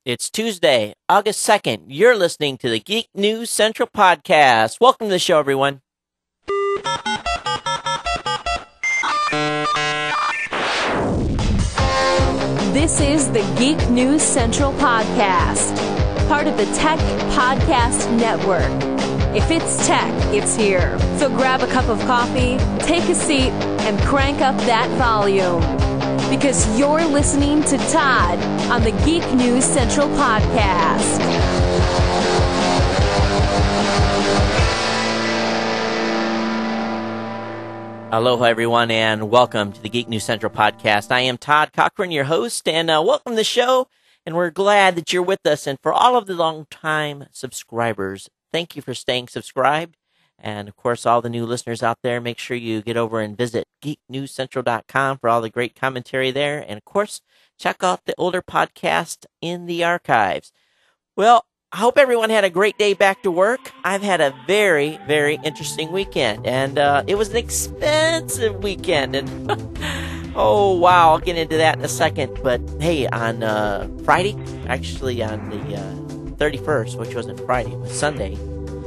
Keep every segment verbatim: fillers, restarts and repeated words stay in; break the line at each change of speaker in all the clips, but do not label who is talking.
It's Tuesday, August second. You're listening to the Geek News Central Podcast. Welcome to the show, everyone.
This is the Geek News Central Podcast, part of the Tech Podcast Network. If it's tech, it's here. So grab a cup of coffee, take a seat, and crank up that volume. Because you're listening to Todd on the Geek News Central Podcast.
Aloha, everyone, and welcome to the Geek News Central Podcast. I am Todd Cochran, your host, and uh, welcome to the show. And we're glad that you're with us. And for all of the long-time subscribers, thank you for staying subscribed. And, of course, all the new listeners out there, make sure you get over and visit geek news central dot com for all the great commentary there. And, of course, check out the older podcast in the archives. Well, I hope everyone had a great day back to work. I've had a very, very interesting weekend. And uh, it was an expensive weekend. And, oh, wow, I'll get into that in a second. But, hey, on uh, Friday, actually on the uh, thirty-first, which wasn't Friday, it was Sunday,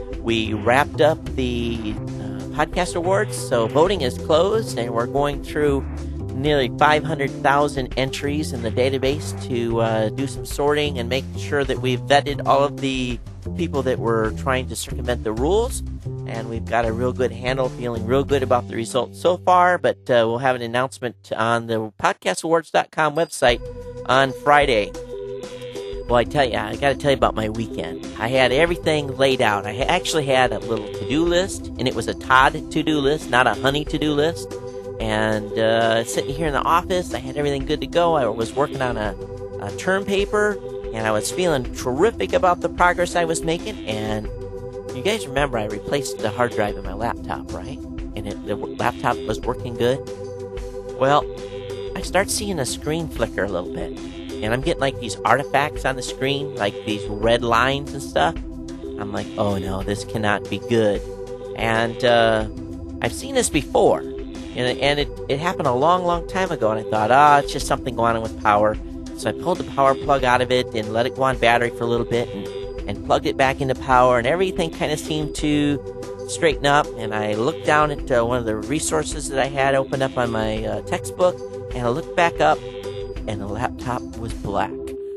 we wrapped up the uh, podcast awards, so voting is closed, and we're going through nearly five hundred thousand entries in the database to uh, do some sorting and make sure that we've vetted all of the people that were trying to circumvent the rules, and we've got a real good handle, feeling real good about the results so far, but uh, we'll have an announcement on the podcast awards dot com website on Friday. Well, I tell you, I got to tell you about my weekend. I had everything laid out. I actually had a little to-do list, and it was a Todd to-do list, not a Honey to-do list. And uh, sitting here in the office, I had everything good to go. I was working on a, a term paper, and I was feeling terrific about the progress I was making. And you guys remember I replaced the hard drive in my laptop, right? And it, the laptop was working good. Well, I start seeing a screen flicker a little bit. And I'm getting like these artifacts on the screen, like these red lines and stuff. I'm like, oh no, this cannot be good. And uh, I've seen this before. And, and it, it happened a long, long time ago. And I thought, ah, oh, it's just something going on with power. So I pulled the power plug out of it and let it go on battery for a little bit and, and plugged it back into power. And everything kind of seemed to straighten up. And I looked down at uh, one of the resources that I had opened up on my uh, textbook. And I looked back up. And the laptop was black.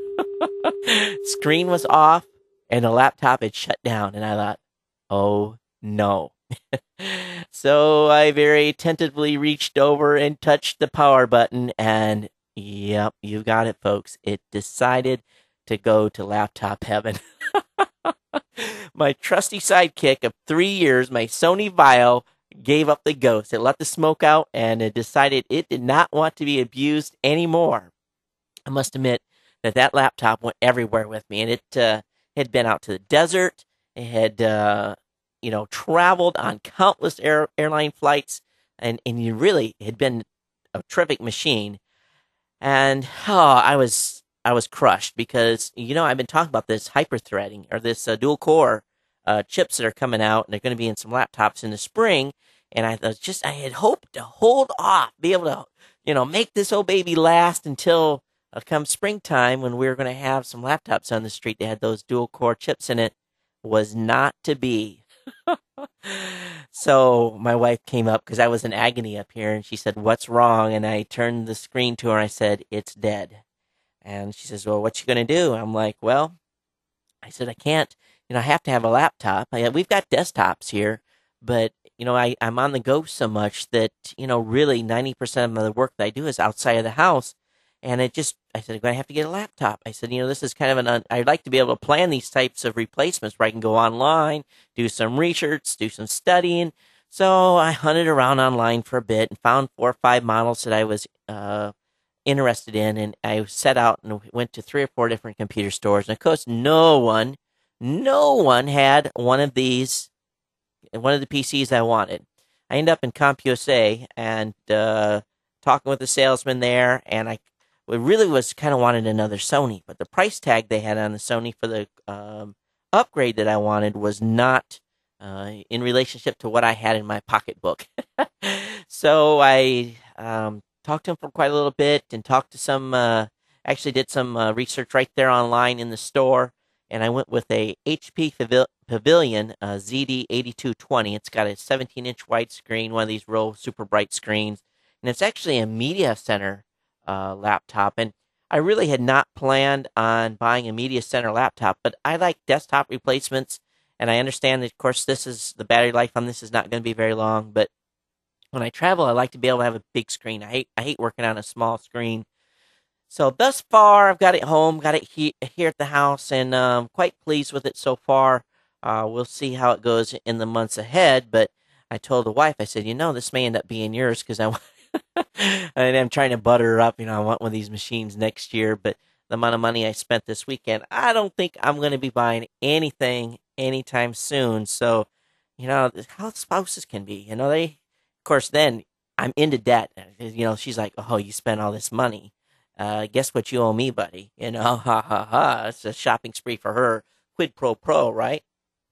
Screen was off, and the laptop had shut down. And I thought, oh no. So I very tentatively reached over and touched the power button, and yep, you got it, folks. It decided to go to laptop heaven. My trusty sidekick of three years, my Sony Vaio, gave up the ghost. It let the smoke out, and it decided it did not want to be abused anymore. I must admit that that laptop went everywhere with me, and it uh, had been out to the desert. It had, uh, you know, traveled on countless air, airline flights, and, and you really had been a terrific machine. And oh, I was I was crushed because, you know, I've been talking about this hyper-threading or this uh, dual-core uh, chips that are coming out, and they're going to be in some laptops in the spring. And I was just I had hoped to hold off, be able to, you know, make this old baby last until Uh, come springtime when we were going to have some laptops on the street that had those dual core chips in it. Was not to be. So my wife came up because I was in agony up here, and she said, what's wrong? And I turned the screen to her and I said, it's dead. And she says, well, what you going to do? I'm like, well, I said, I can't, you know, I have to have a laptop. I, we've got desktops here, but you know, I, I'm on the go so much that, you know, really ninety percent of the work that I do is outside of the house. And it just, I said, I'm going to have to get a laptop. I said, you know, this is kind of an, un- I'd like to be able to plan these types of replacements where I can go online, do some research, do some studying. So I hunted around online for a bit and found four or five models that I was uh, interested in. And I set out and went to three or four different computer stores. And of course, no one, no one had one of these, one of the P Cs I wanted. I ended up in CompUSA and uh, talking with the salesman there, and I It really was kind of wanted another Sony, but the price tag they had on the Sony for the um, upgrade that I wanted was not uh, in relationship to what I had in my pocketbook. So I um, talked to him for quite a little bit and talked to some uh, Actually did some uh, research right there online in the store, and I went with a H P Pavilion uh, Z D eighty-two twenty. It's got a seventeen inch widescreen, one of these real super bright screens, and it's actually a media center uh, laptop. And I really had not planned on buying a media center laptop, but I like desktop replacements, and I understand that, of course, this is the battery life on this is not going to be very long, but when I travel, I like to be able to have a big screen. I hate I hate working on a small screen. So thus far, I've got it home, got it he- here at the house, and um, quite pleased with it so far. Uh, we'll see how it goes in the months ahead, but I told the wife, I said, you know, this may end up being yours because I want and I'm trying to butter her up. You know, I want one of these machines next year, but the amount of money I spent this weekend, I don't think I'm going to be buying anything anytime soon. So, you know, how spouses can be, you know, they, of course, then I'm into debt. You know, she's like, oh, you spent all this money. Uh, guess what you owe me, buddy? You know, ha ha ha. It's a shopping spree for her. Quid pro pro, right?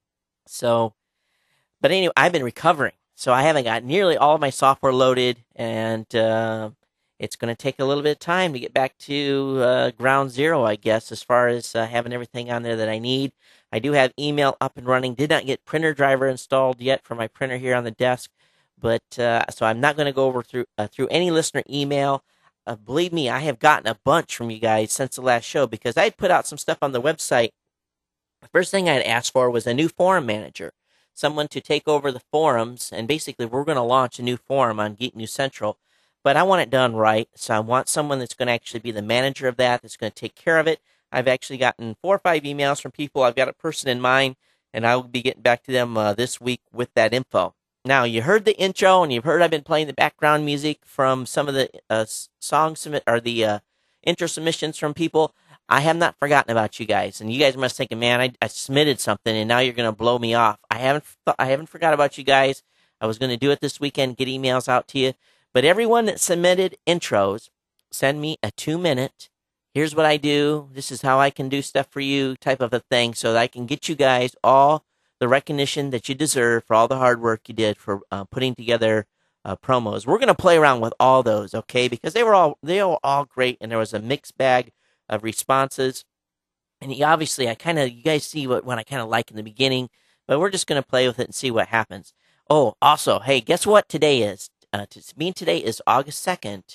So, but anyway, I've been recovering. So I haven't got nearly all of my software loaded, and uh, it's going to take a little bit of time to get back to uh, ground zero, I guess, as far as uh, having everything on there that I need. I do have email up and running. Did not get printer driver installed yet for my printer here on the desk, but uh, so I'm not going to go over through uh, through any listener email. Uh, believe me, I have gotten a bunch from you guys since the last show because I put out some stuff on the website. The first thing I'd asked for was a new forum manager. Someone to take over the forums, and basically we're going to launch a new forum on Geek News Central, but I want it done right, so I want someone that's going to actually be the manager of that, that's going to take care of it. I've actually gotten four or five emails from people. I've got a person in mind, and I will be getting back to them uh, this week with that info. Now, you heard the intro, and you've heard I've been playing the background music from some of the uh, song submit or the uh, intro submissions from people. I have not forgotten about you guys, and you guys must think, man, I, I submitted something, and now you're going to blow me off. I haven't, th- I haven't forgot about you guys. I was going to do it this weekend, get emails out to you. But everyone that submitted intros, send me a two-minute, here's what I do, this is how I can do stuff for you type of a thing, so that I can get you guys all the recognition that you deserve for all the hard work you did for uh, putting together uh, promos. We're going to play around with all those, okay, because they were all they were all great, and there was a mixed bag of responses, and he, obviously I kind of, you guys see what, what I kind of like in the beginning, but we're just going to play with it and see what happens. Oh, also, hey, guess what today is? Uh, to mean today is August second.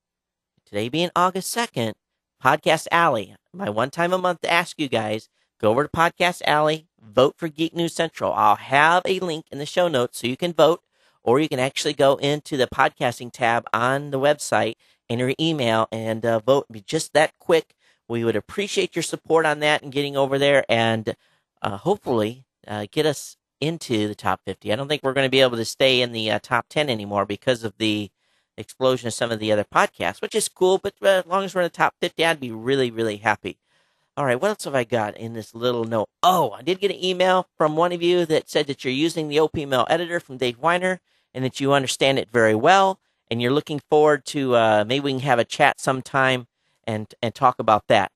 Today being August second, Podcast Alley, my one time a month to ask you guys, go over to Podcast Alley, vote for Geek News Central. I'll have a link in the show notes so you can vote, or you can actually go into the podcasting tab on the website, enter your email, and uh, vote. Be just that quick. We would appreciate your support on that and getting over there and uh, hopefully uh, get us into the top fifty. I don't think we're going to be able to stay in the uh, top ten anymore because of the explosion of some of the other podcasts, which is cool, but uh, as long as we're in the top fifty, I'd be really, really happy. All right, what else have I got in this little note? Oh, I did get an email from one of you that said that you're using the O P M L editor from Dave Weiner and that you understand it very well, and you're looking forward to uh, maybe we can have a chat sometime and and talk about that.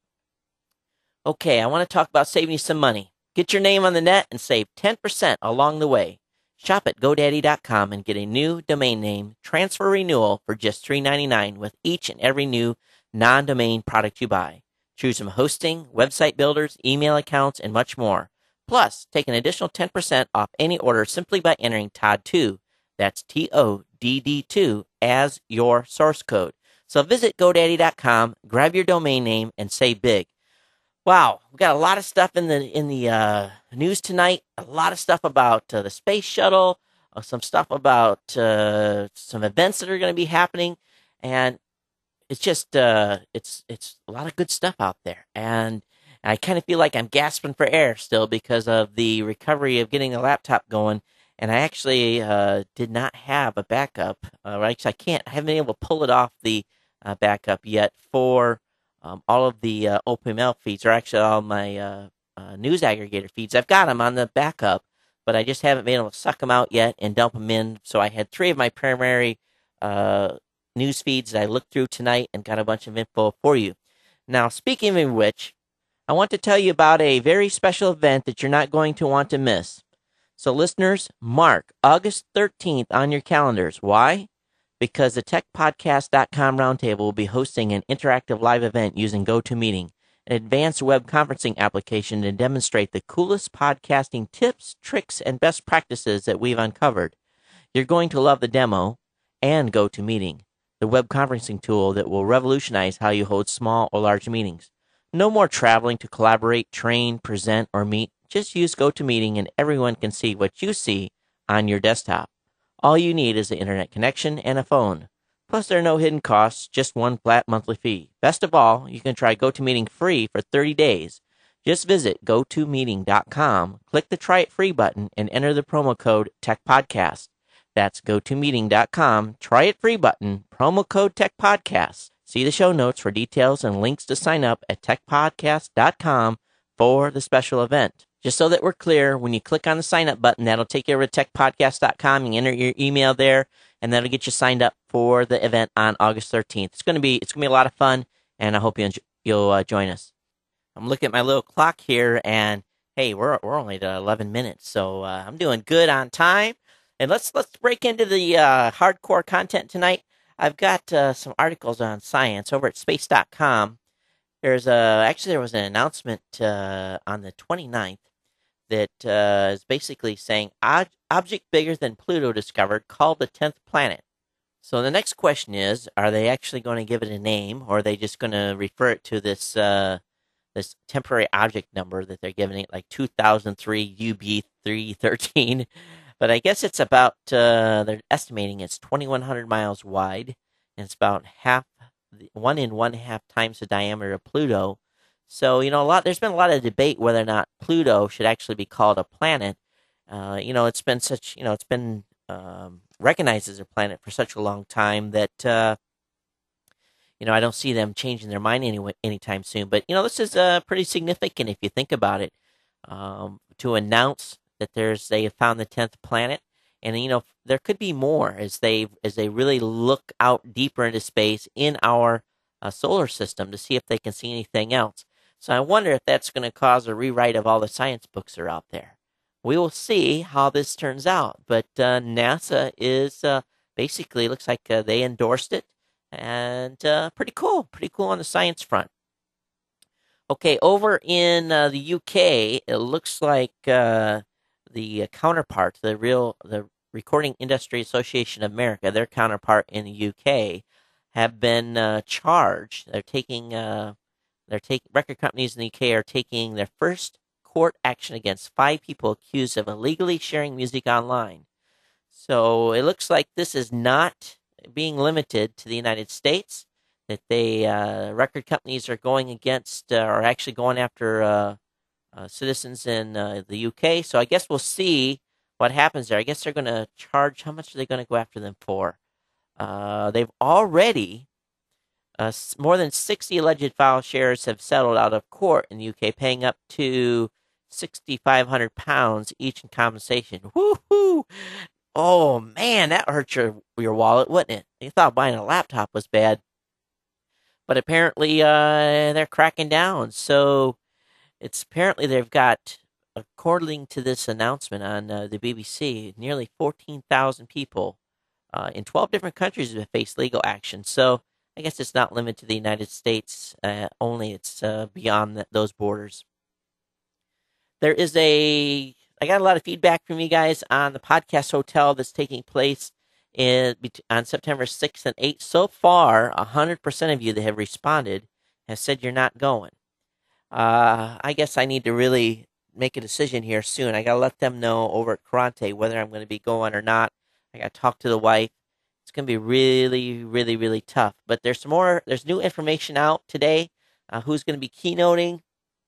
Okay, I want to talk about saving you some money. Get your name on the net and save ten percent along the way. Shop at GoDaddy dot com and get a new domain name transfer renewal for just three dollars and ninety-nine cents with each and every new non-domain product you buy. Choose from hosting, website builders, email accounts, and much more. Plus, take an additional ten percent off any order simply by entering T O D two, that's T O D D two, as your source code. So visit GoDaddy dot com, grab your domain name, and save big. Wow, we got a lot of stuff in the in the uh, news tonight. A lot of stuff about uh, the space shuttle, uh, some stuff about uh, some events that are going to be happening, and it's just uh, it's it's a lot of good stuff out there. And I kind of feel like I'm gasping for air still because of the recovery of getting the laptop going. And I actually uh, did not have a backup. Uh, actually, I can't. I haven't been able to pull it off the uh, backup yet for um, all of the uh, O P M L feeds, or actually all my uh, uh, news aggregator feeds. I've got them on the backup, but I just haven't been able to suck them out yet and dump them in. So I had three of my primary uh, news feeds that I looked through tonight and got a bunch of info for you. Now, speaking of which, I want to tell you about a very special event that you're not going to want to miss. So listeners, mark August thirteenth on your calendars. Why? because the tech podcast dot com Roundtable will be hosting an interactive live event using GoToMeeting, an advanced web conferencing application to demonstrate the coolest podcasting tips, tricks, and best practices that we've uncovered. You're going to love the demo and GoToMeeting, the web conferencing tool that will revolutionize how you hold small or large meetings. No more traveling to collaborate, train, present, or meet. Just use GoToMeeting and everyone can see what you see on your desktop. All you need is an internet connection and a phone. Plus, there are no hidden costs, just one flat monthly fee. Best of all, you can try GoToMeeting free for thirty days. Just visit go to meeting dot com, click the Try It Free button, and enter the promo code TechPodcast. That's go to meeting dot com, Try It Free button, promo code TechPodcast. See the show notes for details and links to sign up at tech podcast dot com for the special event. Just so that we're clear, when you click on the sign up button, that'll take you over to tech podcast dot com. You enter your email there, and that'll get you signed up for the event on August thirteenth. It's going to be it's going to be a lot of fun, and I hope you enjoy, you'll uh, join us. I'm looking at my little clock here, and hey, we're we're only at eleven minutes, so uh, I'm doing good on time. And let's let's break into the uh, hardcore content tonight. I've got uh, some articles on science over at space dot com. There's a actually there was an announcement uh, on the twenty-ninth that uh, is basically saying Ob- object bigger than Pluto discovered, called the tenth planet. So the next question is, are they actually going to give it a name, or are they just going to refer it to this uh, this temporary object number that they're giving it, like two thousand three U B three thirteen? But I guess it's about, uh, they're estimating it's twenty-one hundred miles wide, and it's about half, one and one half times the diameter of Pluto. So, you know, a lot. There's been a lot of debate whether or not Pluto should actually be called a planet. Uh, you know, it's been such, you know, it's been um, recognized as a planet for such a long time that, uh, you know, I don't see them changing their mind any, anytime soon. But, you know, this is uh, pretty significant if you think about it, um, to announce that there's they have found the tenth planet, and you know there could be more as they as they really look out deeper into space in our uh, solar system to see if they can see anything else. So I wonder if that's going to cause a rewrite of all the science books that are out there. We will see how this turns out, but uh, NASA is uh, basically looks like uh, they endorsed it, and uh, pretty cool, pretty cool on the science front. Okay, over in uh, the U K, it looks like. Uh, The counterpart, the real, the Recording Industry Association of America, their counterpart in the U K, have been uh, charged. They're taking, uh, they're taking record companies in the U K are taking their first court action against five people accused of illegally sharing music online. So it looks like this is not being limited to the United States. That they uh, record companies are going against, uh, are actually going after. Uh, Uh, citizens in uh, the U K. So I guess we'll see what happens there. I guess they're going to charge. How much are they going to go after them for? Uh, they've already, uh, more than sixty alleged file shares have settled out of court in the U K, paying up to six thousand five hundred pounds each in compensation. Woohoo! Oh, man, that hurts your, your wallet, wouldn't it? You thought buying a laptop was bad. But apparently uh, they're cracking down. So it's apparently they've got, according to this announcement on uh, the B B C, nearly fourteen thousand people uh, in twelve different countries have faced legal action. So I guess it's not limited to the United States uh, only. It's uh, beyond the, those borders. There is a, I got a lot of feedback from you guys on the podcast hotel that's taking place in on September sixth and eighth. So far, one hundred percent of you that have responded have said you're not going. Uh, I guess I need to really make a decision here soon. I got to let them know over at Karante whether I'm going to be going or not. I got to talk to the wife. It's going to be really, really, really tough. But there's some more, there's new information out today, uh, who's going to be keynoting,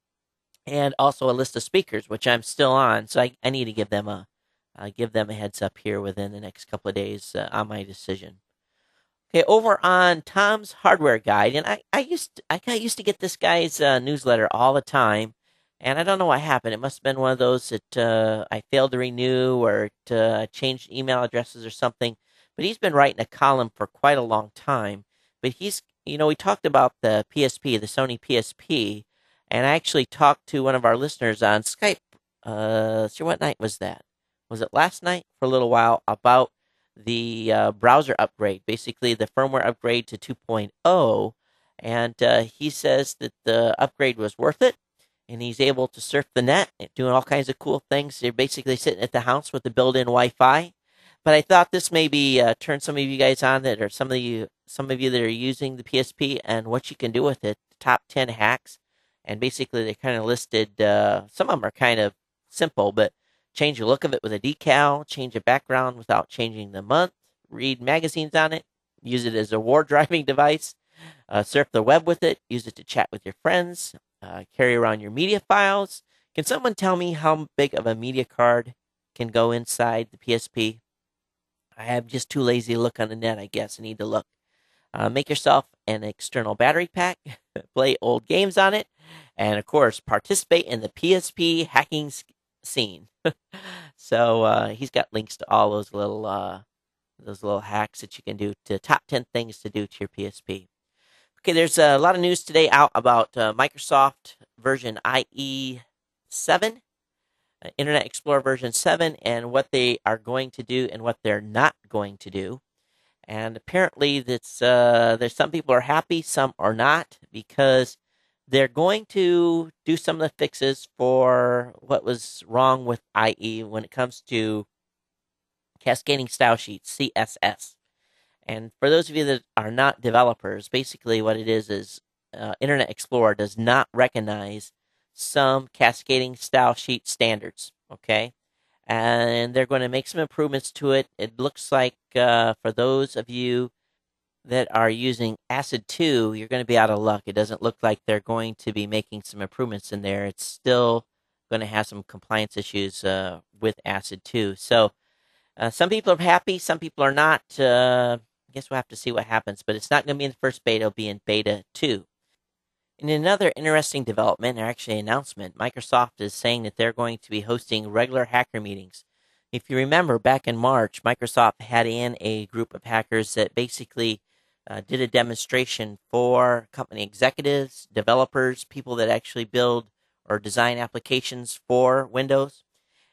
and also a list of speakers, which I'm still on. So I, I need to give them a, uh, give them a heads up here within the next couple of days uh, on my decision. Okay, over on Tom's Hardware Guide, and I, I used to, I got used to get this guy's uh, newsletter all the time, and I don't know what happened. It must have been one of those that uh, I failed to renew or it, uh, changed email addresses or something. But he's been writing a column for quite a long time. But he's, you know, we talked about the P S P, the Sony P S P, and I actually talked to one of our listeners on Skype. Uh, sure, what night was that? Was it last night for a little while about the uh, browser upgrade, basically the firmware upgrade to two point oh. And uh, he says that the upgrade was worth it, and he's able to surf the net, doing all kinds of cool things. They're basically sitting at the house with the built-in Wi-Fi. But I thought this maybe uh, turn some of you guys on that, or some of you, some of you that are using the P S P, and what you can do with it. The top ten hacks, and basically they kind of listed. Uh, some of them are kind of simple, but change the look of it with a decal, change the background without changing the month, read magazines on it, use it as a war driving device, uh, surf the web with it, use it to chat with your friends, uh, carry around your media files. Can someone tell me how big of a media card can go inside the P S P? I am just too lazy to look on the net, I guess. I need to look. Uh, make yourself an external battery pack, play old games on it, and of course, participate in the P S P hacking scene. So uh, he's got links to all those little uh, those little hacks that you can do, to top ten things to do to your P S P. Okay, there's a lot of news today out about uh, Microsoft version I E seven. Uh, Internet Explorer version seven, and what they are going to do and what they're not going to do. And apparently that's, uh, there's some people are happy, some are not, because they're going to do some of the fixes for what was wrong with I E when it comes to cascading style sheets, C S S. And for those of you that are not developers, basically what it is is uh, Internet Explorer does not recognize some cascading style sheet standards, okay? And they're going to make some improvements to it. It looks like uh, for those of you that are using ACID two, you're going to be out of luck. It doesn't look like they're going to be making some improvements in there. It's still going to have some compliance issues uh, with ACID two. So uh, some people are happy, some people are not. Uh, I guess we'll have to see what happens, but it's not going to be in the first beta. It'll be in beta two. In another interesting development, or actually announcement, Microsoft is saying that they're going to be hosting regular hacker meetings. If you remember, back in March, Microsoft had in a group of hackers that basically uh, did a demonstration for company executives, developers, people that actually build or design applications for Windows.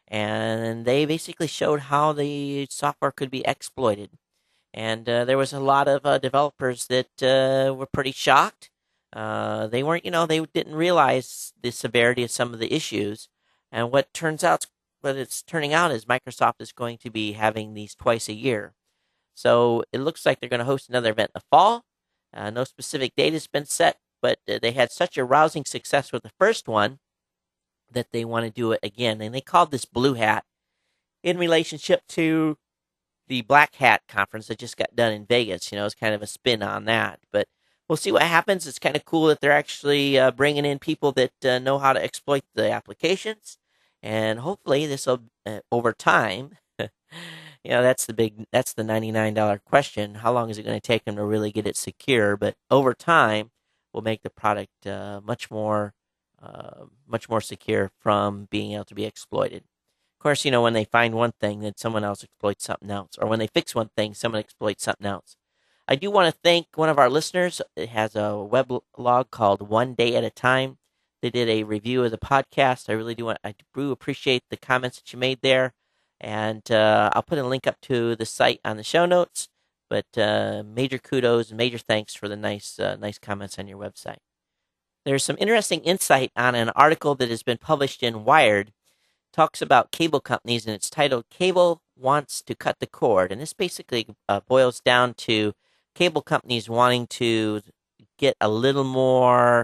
And they basically showed how the software could be exploited. And uh, there was a lot of uh, developers that uh, were pretty shocked. Uh, they weren't, you know, they didn't realize the severity of some of the issues. And what turns out, what it's turning out is Microsoft is going to be having these twice a year. So it looks like they're going to host another event in the fall. Uh, no specific date has been set, but uh, they had such a rousing success with the first one that they want to do it again. And they called this Blue Hat in relationship to the Black Hat conference that just got done in Vegas. You know, it's kind of a spin on that. But we'll see what happens. It's kind of cool that they're actually uh, bringing in people that uh, know how to exploit the applications. And hopefully this will, uh, over time, you know, that's the big, that's the ninety-nine dollars question. How long is it going to take them to really get it secure? But over time, will make the product uh, much more, uh, much more secure from being able to be exploited. Of course, you know, when they find one thing, then someone else exploits something else. Or when they fix one thing, someone exploits something else. I do want to thank one of our listeners. It has a weblog called One Day at a Time. They did a review of the podcast. I really do want, I do appreciate the comments that you made there. And uh, I'll put a link up to the site on the show notes. But uh, major kudos and major thanks for the nice, uh, nice comments on your website. There's some interesting insight on an article that has been published in Wired. Talks about cable companies, and it's titled "Cable Wants to Cut the Cord." And this basically uh, boils down to cable companies wanting to get a little more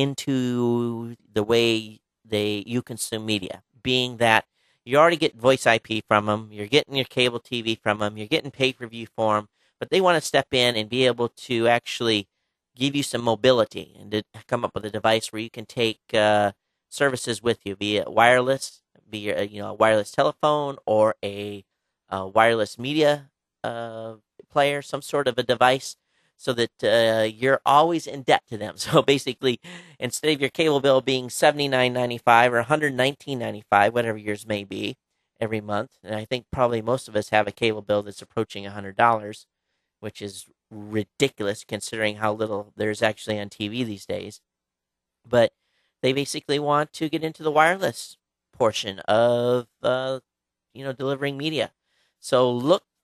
into the way they you consume media, being that you already get voice I P from them, you're getting your cable T V from them, you're getting pay-per-view for them, but they want to step in and be able to actually give you some mobility and to come up with a device where you can take uh, services with you, be it wireless, be a, you know, a wireless telephone or a, a wireless media uh, player, some sort of a device, so that uh, you're always in debt to them. So basically, instead of your cable bill being seventy-nine ninety-five or one hundred nineteen ninety-five, whatever yours may be, every month, and I think probably most of us have a cable bill that's approaching one hundred dollars, which is ridiculous considering how little there's actually on T V these days. But they basically want to get into the wireless portion of, uh, you know, delivering media. So look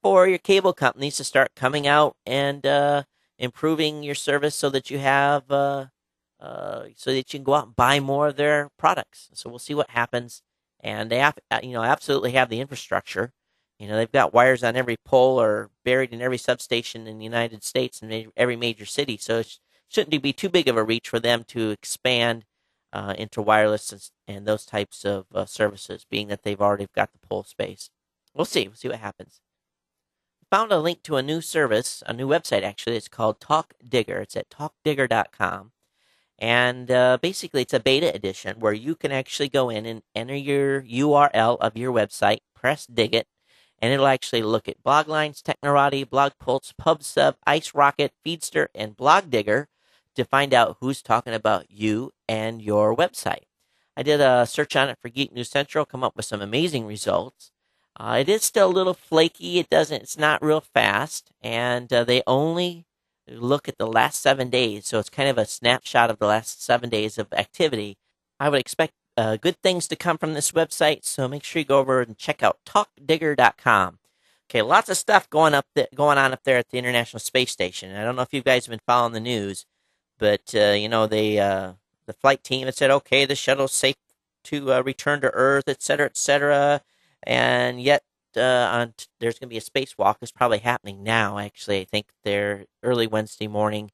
for your cable companies to start coming out and uh, improving your service so that you have uh, uh, so that you can go out and buy more of their products. So we'll see what happens. And they have, you know, absolutely have the infrastructure. You know, they've got wires on every pole or buried in every substation in the United States and every major city. So it shouldn't be too big of a reach for them to expand uh, into wireless and, and those types of uh, services, being that they've already got the pole space. We'll see. We'll see what happens. Found a link to a new service, a new website actually. It's called Talk Digger. It's at talk digger dot com. And uh, basically, it's a beta edition where you can actually go in and enter your U R L of your website, press Dig It, and it'll actually look at Bloglines, Technorati, BlogPulse, PubSub, IceRocket, Feedster, and BlogDigger to find out who's talking about you and your website. I did a search on it for Geek News Central, come up with some amazing results. Uh, it is still a little flaky. It doesn't. It's not real fast, and uh, they only look at the last seven days, so it's kind of a snapshot of the last seven days of activity. I would expect uh, good things to come from this website, so make sure you go over and check out talk digger dot com. Okay, lots of stuff going up th- going on up there at the International Space Station. I don't know if you guys have been following the news, but uh, you know they uh, the flight team had said, okay, the shuttle's safe to uh, return to Earth, et cetera, et cetera. And yet, uh, on t- there's going to be a spacewalk. It's probably happening now, actually. I think they're early Wednesday morning.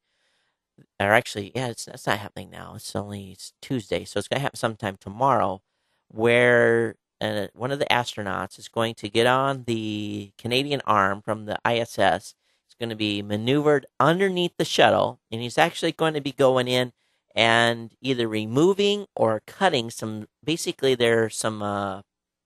Or actually, yeah, it's, it's not happening now. It's only it's Tuesday, so it's going to happen sometime tomorrow, where uh, one of the astronauts is going to get on the Canadian arm from the I S S. It's going to be maneuvered underneath the shuttle, and he's actually going to be going in and either removing or cutting some, basically there's some... Uh,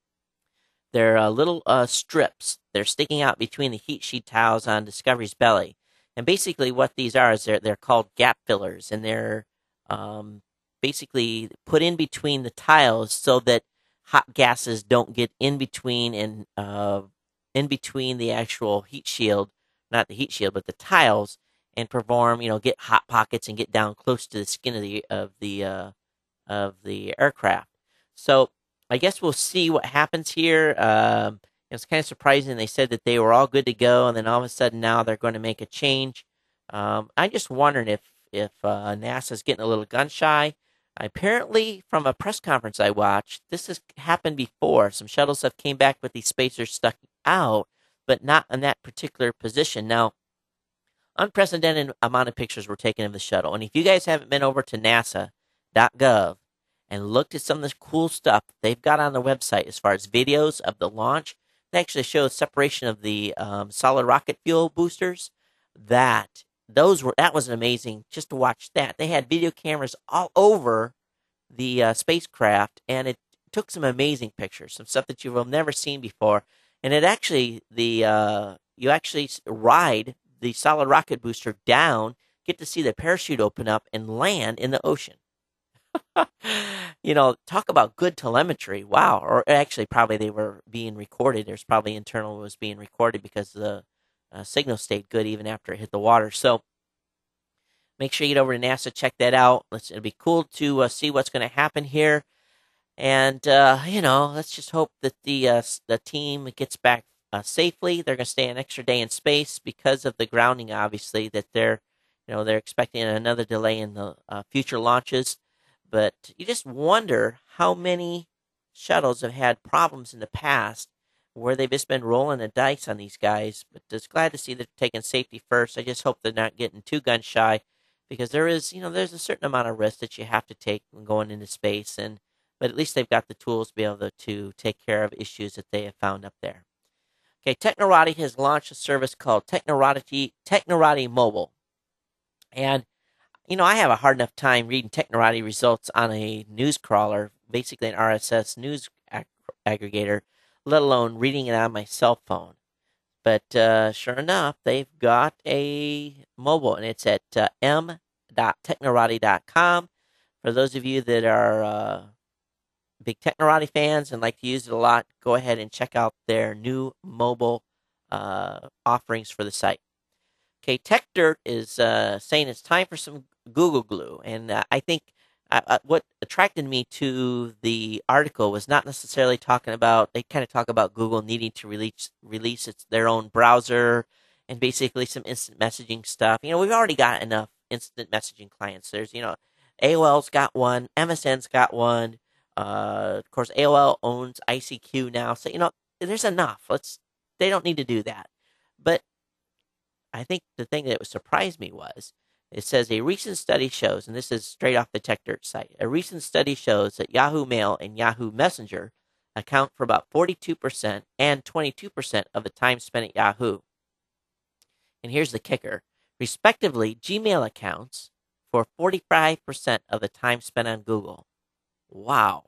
They're uh, little uh, strips. They're sticking out between the heat sheet tiles on Discovery's belly. And basically what these are is they're, they're called gap fillers. And they're um, basically put in between the tiles so that hot gases don't get in between and uh, in between the actual heat shield, not the heat shield, but the tiles, and perform, you know, get hot pockets and get down close to the skin of the of the uh, of the aircraft. So I guess we'll see what happens here. Um, it was kind of surprising. They said that they were all good to go, and then all of a sudden now they're going to make a change. Um, I'm just wondering if if uh, NASA's getting a little gun shy. Apparently, from a press conference I watched, this has happened before. Some shuttles have came back with these spacers stuck out, but not in that particular position. Now, unprecedented amount of pictures were taken of the shuttle, and if you guys haven't been over to nasa dot gov and looked at some of this cool stuff they've got on their website as far as videos of the launch. They actually show separation of the um, solid rocket fuel boosters. That those were that was amazing just to watch that. They had video cameras all over the uh, spacecraft, and it took some amazing pictures, some stuff that you have never seen before. And it actually the uh, you actually ride the solid rocket booster down, get to see the parachute open up and land in the ocean. You know, talk about good telemetry. Wow. Or actually, probably they were being recorded. There's probably internal was being recorded because the uh, signal stayed good even after it hit the water. So make sure you get over to NASA, check that out. Let's, it'll be cool to uh, see what's going to happen here. And, uh, you know, let's just hope that the uh, the team gets back uh, safely. They're going to stay an extra day in space because of the grounding, obviously, that they're, you know, they're expecting another delay in the uh, future launches. But you just wonder how many shuttles have had problems in the past where they've just been rolling the dice on these guys. But just glad to see they're taking safety first. I just hope they're not getting too gun shy, because there is, you know, there's a certain amount of risk that you have to take when going into space. And but at least they've got the tools to be able to, to take care of issues that they have found up there. Okay, Technorati has launched a service called Technorati Technorati Mobile, and you know, I have a hard enough time reading Technorati results on a news crawler, basically an R S S news ag- aggregator, let alone reading it on my cell phone. But uh, sure enough, they've got a mobile, and it's at uh, m dot technorati dot com. For those of you that are uh, big Technorati fans and like to use it a lot, go ahead and check out their new mobile uh, offerings for the site. Okay, TechDirt is uh, saying it's time for some Google glue, and uh, I think I, I, what attracted me to the article was not necessarily talking about. They kind of talk about Google needing to release release its their own browser and basically some instant messaging stuff. You know, we've already got enough instant messaging clients. There's, you know, A O L's got one, M S N's got one. Uh, of course, A O L owns I C Q now, so you know, there's enough. Let's. They don't need to do that. But I think the thing that surprised me was it says a recent study shows, and this is straight off the TechDirt site, a recent study shows that Yahoo Mail and Yahoo Messenger account for about forty-two percent and twenty-two percent of the time spent at Yahoo. And here's the kicker. Respectively, Gmail accounts for forty-five percent of the time spent on Google. Wow.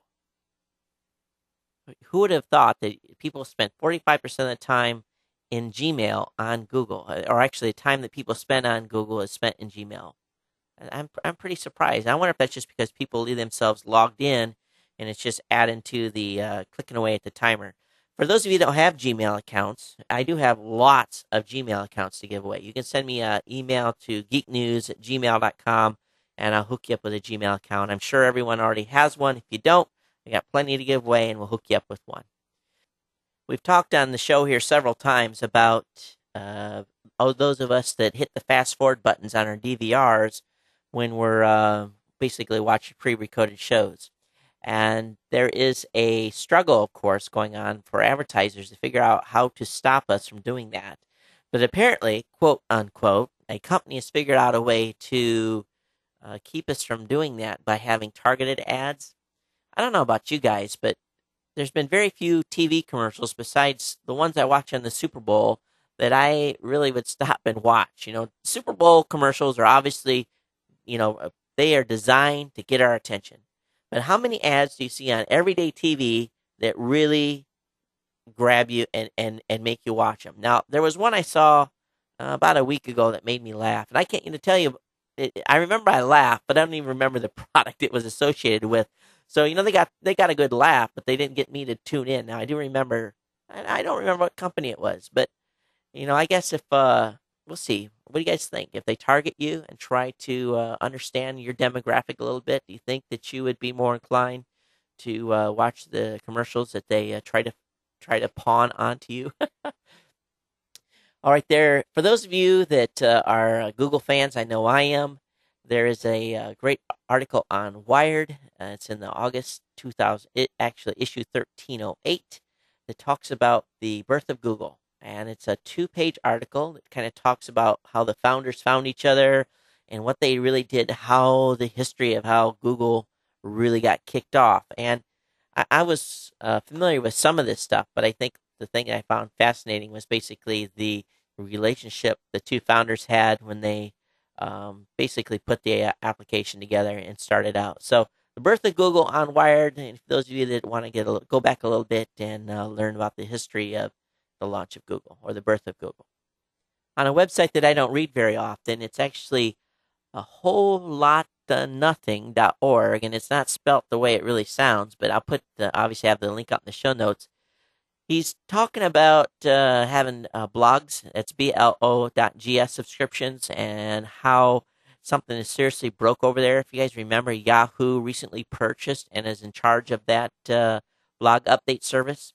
Who would have thought that people spent forty-five percent of the time in Gmail on Google, or actually the time that people spend on Google is spent in Gmail? I'm I'm pretty surprised. I wonder if that's just because people leave themselves logged in, and it's just adding to the uh, clicking away at the timer. For those of you that don't have Gmail accounts, I do have lots of Gmail accounts to give away. You can send me an email to geeknews at gmail dot com, and I'll hook you up with a Gmail account. I'm sure everyone already has one. If you don't, I got plenty to give away, and we'll hook you up with one. We've talked on the show here several times about uh, oh, those of us that hit the fast forward buttons on our D V Rs when we're uh, basically watching pre-recorded shows. And there is a struggle, of course, going on for advertisers to figure out how to stop us from doing that. But apparently, quote unquote, a company has figured out a way to uh, keep us from doing that by having targeted ads. I don't know about you guys, but there's been very few T V commercials besides the ones I watch on the Super Bowl that I really would stop and watch. You know, Super Bowl commercials are obviously, you know, they are designed to get our attention. But how many ads do you see on everyday T V that really grab you and, and, and make you watch them? Now, there was one I saw uh, about a week ago that made me laugh. And I can't even tell you, it, I remember I laughed, but I don't even remember the product it was associated with. So, you know, they got they got a good laugh, but they didn't get me to tune in. Now, I do remember, I don't remember what company it was, but, you know, I guess if, uh, we'll see. What do you guys think? If they target you and try to uh, understand your demographic a little bit, do you think that you would be more inclined to uh, watch the commercials that they uh, try to try to pawn onto you? All right, there. For those of you that uh, are Google fans, I know I am. There is a uh, great article on Wired. Uh, it's in the August two thousand, it actually issue thirteen oh eight, that talks about the birth of Google. And it's a two-page article that kind of talks about how the founders found each other and what they really did, how the history of how Google really got kicked off. And I, I was uh, familiar with some of this stuff, but I think the thing I found fascinating was basically the relationship the two founders had when they um, basically put the uh, application together and started out. So the birth of Google on Wired, and for those of you that want to get a, go back a little bit and uh, learn about the history of the launch of Google or the birth of Google. On a website that I don't read very often, it's actually a whole lot nothing dot org, and it's not spelt the way it really sounds, but I'll put the, obviously have the link up in the show notes. He's talking about uh, having uh, blogs, that's B L O dot G S subscriptions, and how something is seriously broke over there. If you guys remember, Yahoo recently purchased and is in charge of that uh, blog update service.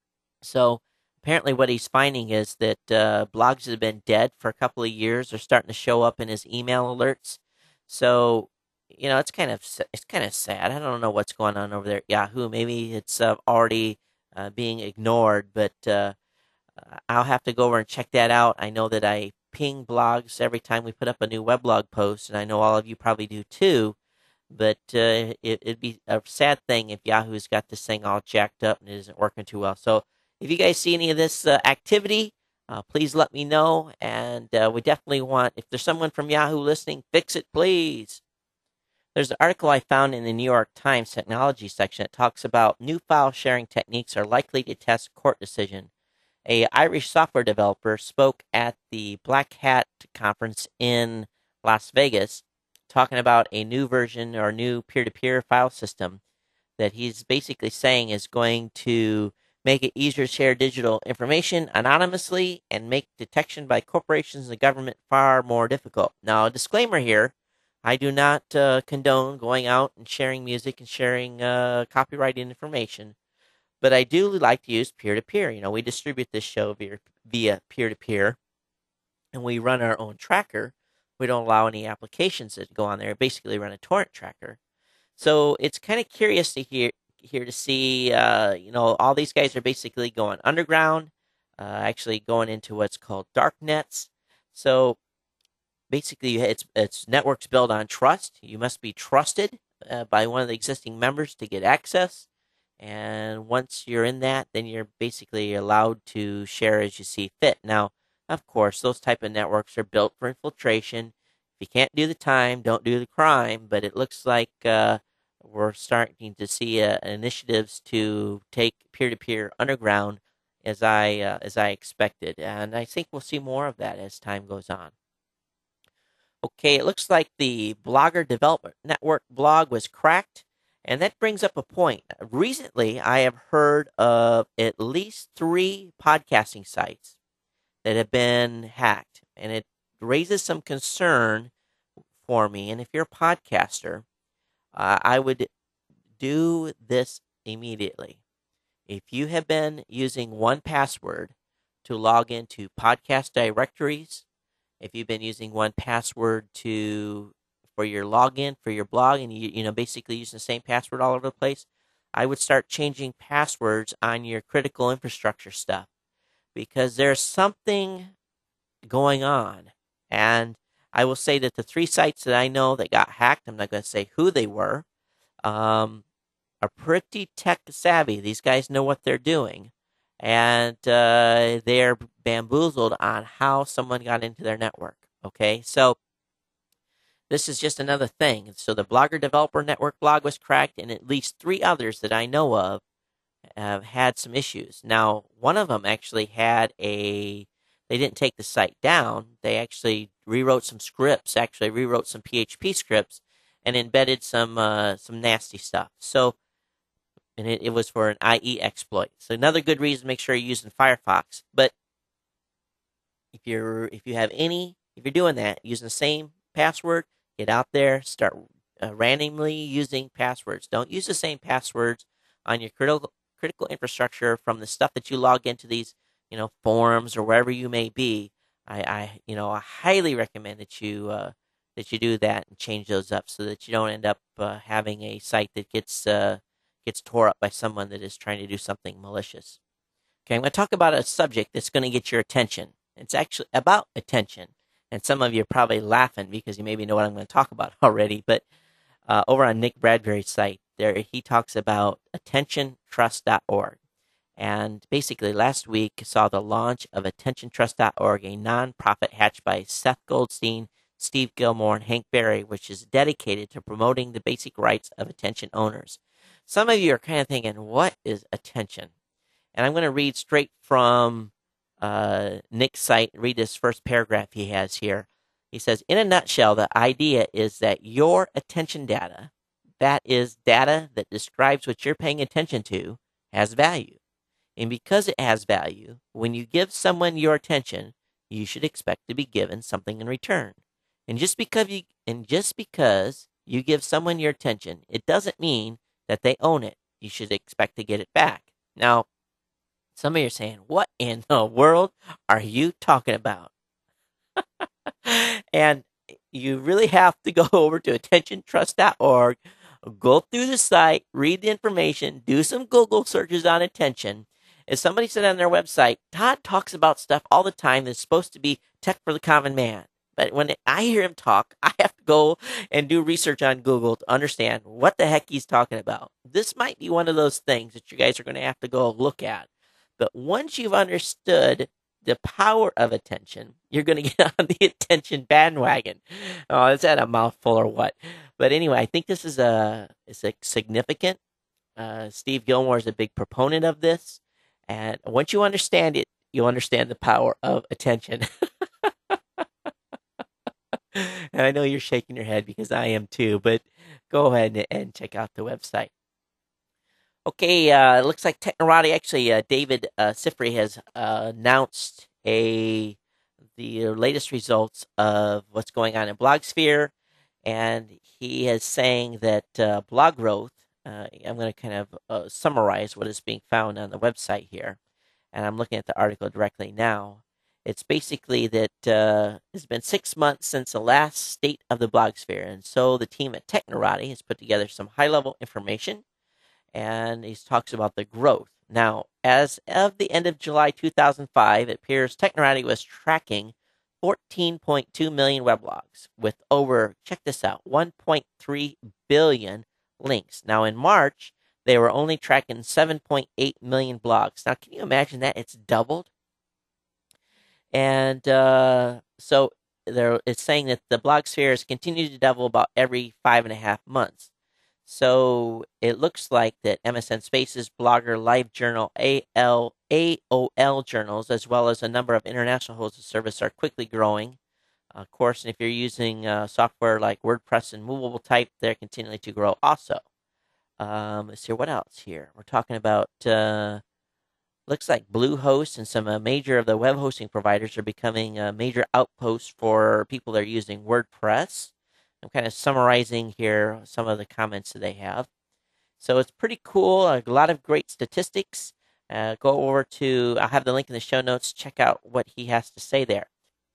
So apparently what he's finding is that uh, blogs that have been dead for a couple of years are starting to show up in his email alerts. So, you know, it's kind of it's kind of sad. I don't know what's going on over there at Yahoo. Maybe it's uh, already uh, being ignored, but uh, I'll have to go over and check that out. I know that I ping blogs every time we put up a new weblog post, and I know all of you probably do too. But uh, it, it'd be a sad thing if Yahoo's got this thing all jacked up and it isn't working too well. So if you guys see any of this uh, activity, uh, please let me know. And uh, we definitely want, if there's someone from Yahoo listening, fix it, please. There's an article I found in the New York Times technology section that talks about new file sharing techniques are likely to test court decision. A Irish software developer spoke at the Black Hat conference in Las Vegas talking about a new version or new peer-to-peer file system that he's basically saying is going to make it easier to share digital information anonymously and make detection by corporations and the government far more difficult. Now, a disclaimer here, I do not uh, condone going out and sharing music and sharing uh, copyrighted information, but I do like to use peer-to-peer. You know, we distribute this show via, via peer-to-peer, and we run our own tracker. We don't allow any applications that go on there. Basically, run a torrent tracker. So it's kind of curious to hear here to see. Uh, you know, all these guys are basically going underground, uh, actually going into what's called dark nets. So basically, it's it's networks built on trust. You must be trusted uh, by one of the existing members to get access. And once you're in that, then you're basically allowed to share as you see fit. Now, of course, those type of networks are built for infiltration. If you can't do the time, don't do the crime. But it looks like uh, we're starting to see uh, initiatives to take peer-to-peer underground, as I uh, as I expected, and I think we'll see more of that as time goes on. Okay, it looks like the Blogger Development Network blog was cracked. And that brings up a point. Recently, I have heard of at least three podcasting sites that have been hacked. And it raises some concern for me. And if you're a podcaster, uh, I would do this immediately. If you have been using one password to log into podcast directories, if you've been using one password to for your login for your blog, and you you know basically using the same password all over the place, I would start changing passwords on your critical infrastructure stuff, because there's something going on. And I will say that the three sites that I know that got hacked, I'm not going to say who they were, um, are pretty tech savvy. These guys know what they're doing, and uh, they're bamboozled on how someone got into their network. Okay, so this is just another thing. So the Blogger Developer Network blog was cracked, and at least three others that I know of have had some issues. Now, one of them actually had a, they didn't take the site down. They actually rewrote some scripts, actually rewrote some P H P scripts, and embedded some uh, some nasty stuff. So, and it, it was for an I E exploit. So another good reason to make sure you're using Firefox. But if you're if you have any, if you're doing that, using the same password, get out there, start uh, randomly using passwords. Don't use the same passwords on your critical critical infrastructure from the stuff that you log into these, you know, forums or wherever you may be. I, I you know, I highly recommend that you uh, that you do that and change those up so that you don't end up uh, having a site that gets uh, gets tore up by someone that is trying to do something malicious. Okay, I'm going to talk about a subject that's going to get your attention. It's actually about attention. And some of you are probably laughing because you maybe know what I'm going to talk about already. But uh, over on Nick Bradbury's site, there he talks about attention trust dot org. And basically, last week saw the launch of attention trust dot org, a nonprofit hatched by Seth Goldstein, Steve Gilmore, and Hank Berry, which is dedicated to promoting the basic rights of attention owners. Some of you are kind of thinking, what is attention? And I'm going to read straight from Uh, Nick's site, read this first paragraph he has here. He says, in a nutshell, the idea is that your attention data, that is data that describes what you're paying attention to, has value. And because it has value, when you give someone your attention, you should expect to be given something in return. And just because you, and just because you give someone your attention, it doesn't mean that they own it. You should expect to get it back. Now, some of you are saying, what in the world are you talking about? And you really have to go over to attention trust dot org, go through the site, read the information, do some Google searches on attention. As somebody said on their website, Todd talks about stuff all the time that's supposed to be tech for the common man. But when I hear him talk, I have to go and do research on Google to understand what the heck he's talking about. This might be one of those things that you guys are going to have to go look at. But once you've understood the power of attention, you're going to get on the attention bandwagon. Oh, is that a mouthful or what? But anyway, I think this is a, is a significant. Uh, Steve Gilmore is a big proponent of this. And once you understand it, you'll understand the power of attention. And I know you're shaking your head because I am too, but go ahead and, and check out the website. Okay, uh, it looks like Technorati, actually, uh, David uh, Sifry has uh, announced a the latest results of what's going on in Blogsphere. and he is saying that uh, blog growth, uh, I'm going to kind of uh, summarize what is being found on the website here, and I'm looking at the article directly now. It's basically that uh, it's been six months since the last state of the blogosphere, and so the team at Technorati has put together some high-level information, and he talks about the growth. Now, as of the end of July two thousand five, it appears Technorati was tracking fourteen point two million weblogs with over, check this out, one point three billion links. Now, in March, they were only tracking seven point eight million blogs. Now, can you imagine that? It's doubled. And uh, so there, it's saying that the blogosphere has continued to double about every five and a half months. So it looks like that M S N Spaces, Blogger, LiveJournal, A L, A O L journals, as well as a number of international hosts of service are quickly growing. Uh, of course, and if you're using uh, software like WordPress and Movable Type, they're continuing to grow also. Um, let's see, what else here? We're talking about, uh, looks like Bluehost and some uh, major of the web hosting providers are becoming a major outpost for people that are using WordPress. I'm kind of summarizing here some of the comments that they have. So it's pretty cool. A lot of great statistics. Uh, go over to, I'll have the link in the show notes. Check out what he has to say there.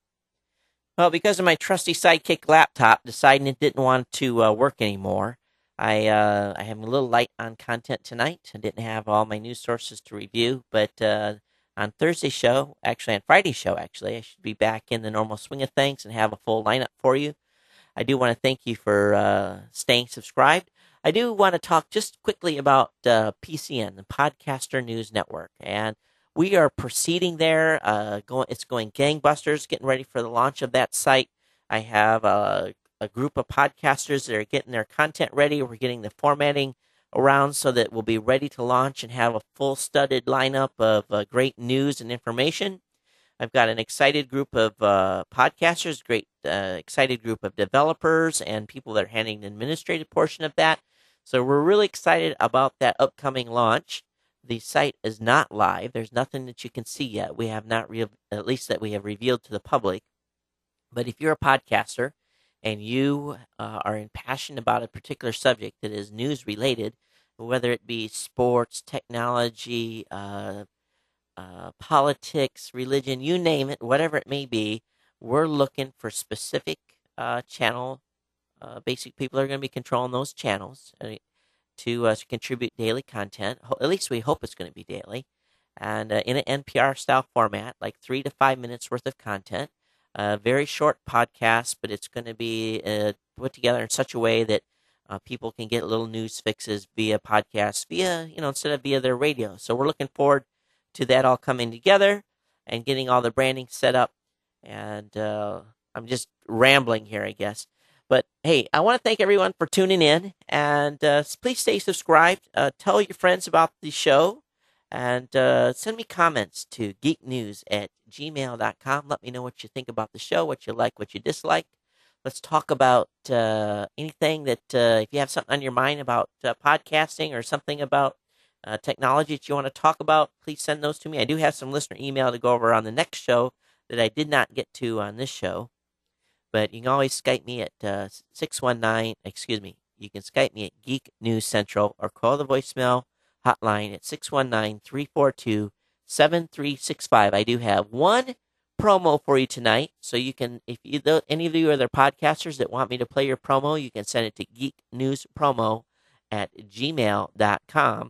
Well, because of my trusty Sidekick laptop deciding it didn't want to uh, work anymore, I uh, I am a little light on content tonight. I didn't have all my news sources to review, but uh, on Thursday's show, actually on Friday's show, actually, I should be back in the normal swing of things and have a full lineup for you. I do want to thank you for uh, staying subscribed. I do want to talk just quickly about uh, P C N, the Podcaster News Network, and we are proceeding there. Uh, going, it's going gangbusters, getting ready for the launch of that site. I have a, a group of podcasters that are getting their content ready. We're getting the formatting around so that we'll be ready to launch and have a full studded lineup of uh, great news and information. I've got an excited group of uh, podcasters, great uh, excited group of developers, and people that are handling the administrative portion of that. So we're really excited about that upcoming launch. The site is not live. There's nothing that you can see yet. We have not, re- at least that we have revealed to the public. But if you're a podcaster and you uh, are impassioned about a particular subject that is news related, whether it be sports, technology, uh, Uh, politics, religion, you name it, whatever it may be, we're looking for specific uh, channel. Uh, basic people are going to be controlling those channels uh, to, uh, to contribute daily content. Ho- at least we hope it's going to be daily. And uh, in an N P R style format, like three to five minutes worth of content. Uh, very short podcast, but it's going to be uh, put together in such a way that uh, people can get little news fixes via podcast, via, you know, instead of via their radio. So we're looking forward to that all coming together and getting all the branding set up. And uh, I'm just rambling here, I guess. But hey, I want to thank everyone for tuning in. And uh, please stay subscribed. Uh, tell your friends about the show. And uh, send me comments to geeknews at gmail dot com. Let me know what you think about the show, what you like, what you dislike. Let's talk about uh, anything that, uh, if you have something on your mind about uh, podcasting or something about Uh, technology that you want to talk about, please send those to me. I do have some listener email to go over on the next show that I did not get to on this show. But you can always Skype me at uh, six one nine, excuse me, you can Skype me at Geek News Central or call the voicemail hotline at six one nine, three four two, seven three six five. I do have one promo for you tonight. So you can, if you, any of you are the podcasters that want me to play your promo, you can send it to geeknewspromo at gmail dot com.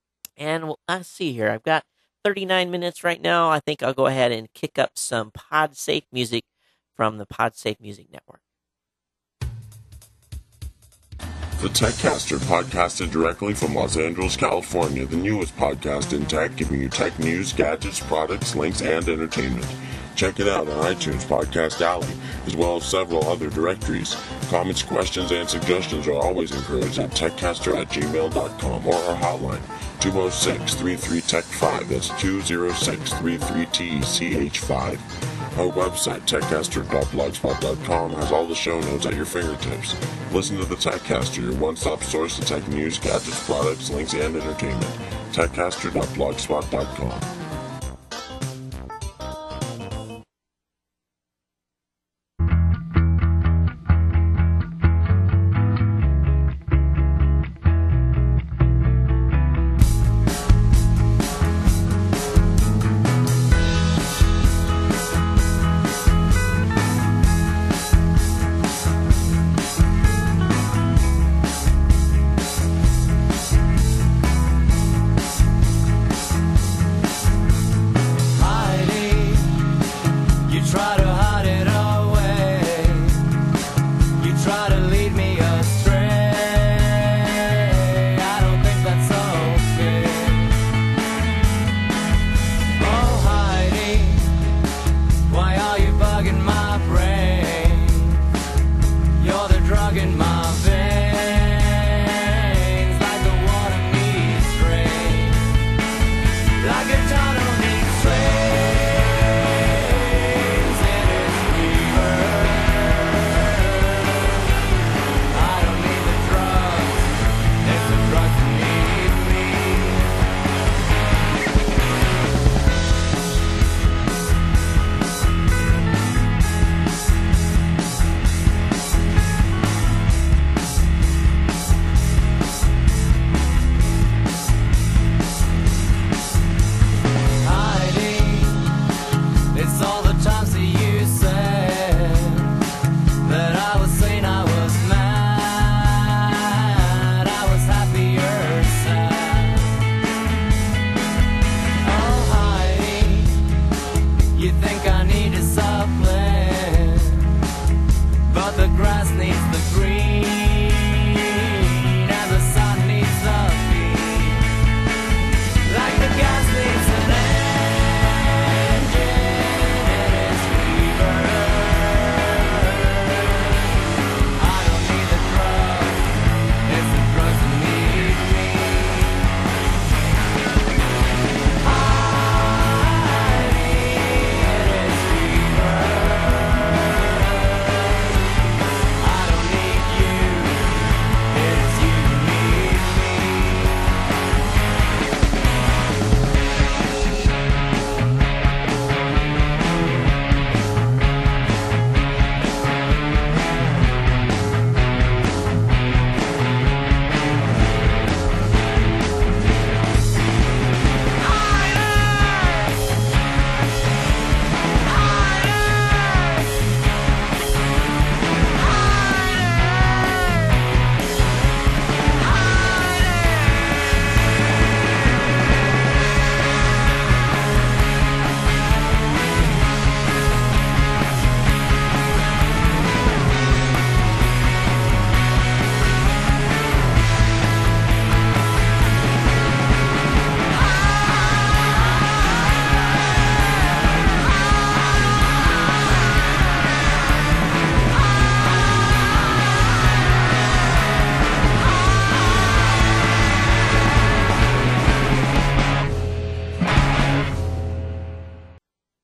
And let's see here. I've got thirty-nine minutes right now. I think I'll go ahead and kick up some PodSafe music from the PodSafe Music Network.
The TechCaster, podcasted directly from Los Angeles, California, the newest podcast in tech, giving you tech news, gadgets, products, links, and entertainment. Check it out on iTunes Podcast Alley, as well as several other directories. Comments, questions, and suggestions are always encouraged at techcaster at gmail dot com or our hotline, two oh six, three three, T E C five. That's two oh six, three three, T E C H five. Our website, techcaster dot blogspot dot com, has all the show notes at your fingertips. Listen to the TechCaster, your one-stop source to tech news, gadgets, products, links, and entertainment. techcaster dot blogspot dot com.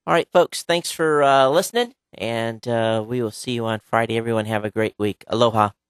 All right, folks, thanks for uh, listening, and uh, we will see you on Friday. Everyone have a great week. Aloha.